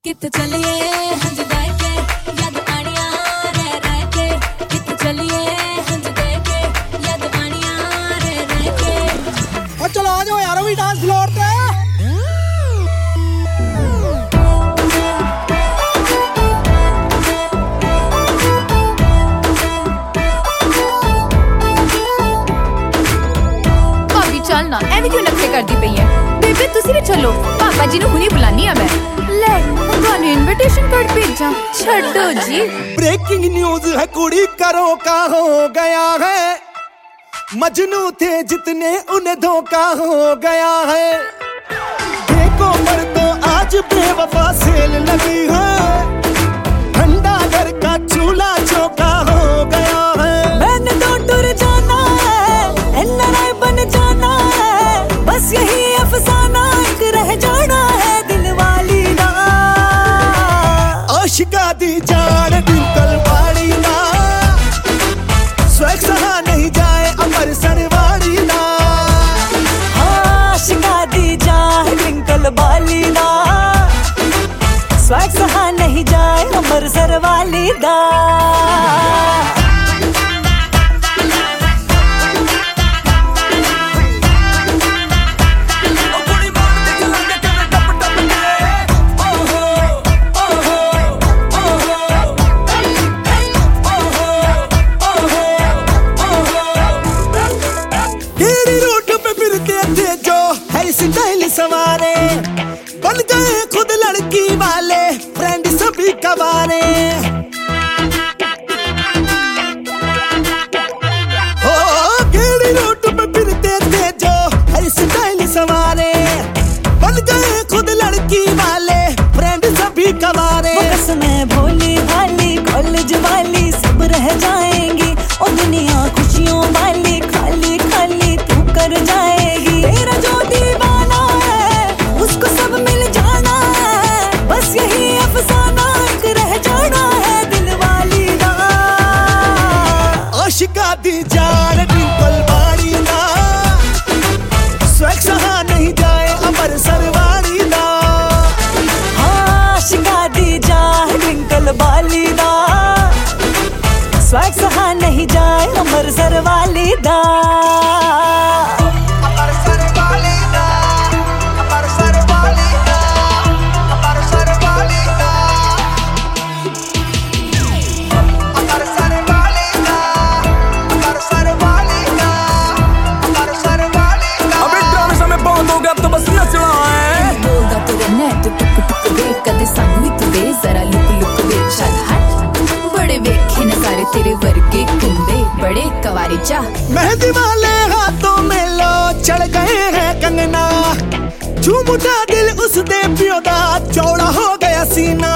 कित चलिए हंज दे के याद आनिया रह के कित चलिए हंज दे के याद आनिया रह के। और चलो आ जाओ यार भी डांस फ्लोर पे। भाभी चल ना एवं क्यों नखरे करदी पई है बेबे तुसी भी चलो पापा जी नु हुनी बुलानी है मैं ले ਤੁਹਾਨੂੰ इनविटेशन कार्ड भेजा छड्डो जी। ब्रेकिंग न्यूज है कुड़ी करो का हो गया है मजनू थे जितने उन्हें धोखा हो गया है। देखो पर तो आज बेवफा सेल लगी है ठंडा घर का चूल्हा चौका हो गया है। मैंने तो टुर जाना है एनआरआई बन जाना है बस यही अफसाना एक रह जाना है दिल वाली ना आशिका दी जान ट्विंकल वाली ना स्वैग सहा नहीं जाए अमृतसर वाली ना। आशिका दी जान ट्विंकल वाली ना स्वैग सहा नहीं जाए अमृतसर वाली ना। स्टाइल सवारे बन गए खुद लड़की वाले फ्रेंड सभी कवारे हो गेड़ी रूट पे फिरते थे जो है स्टाइल सवारे बन गए खुद लड़की वाले फ्रेंड सभी कवारे। मैं भोली भाली कॉलेज वाली सब रह जाएंगी और दुनिया खुशियों वाली खाली खाली तू कर जाएगी। तेरा जो दीवाना है उसको सब मिल जाना है बस यही अफसाना एक रह जाना है दिल वाली ना। आशिका दी जान ट्विंकल वाली ना स्वैग सहा नहीं जाए अमृतसर वाली ना। आशिका दी जान ट्विंकल वाली ना स्वैग सहा नहीं जाए अमृतसर वाली ना। तेरे वर्गे कुंबे बड़े कवारी चा मेहंदी वाले हाथों में लो चढ़ गए हैं कंगना झूम उठा दिल उस दे पियो दा चौड़ा हो गया सीना।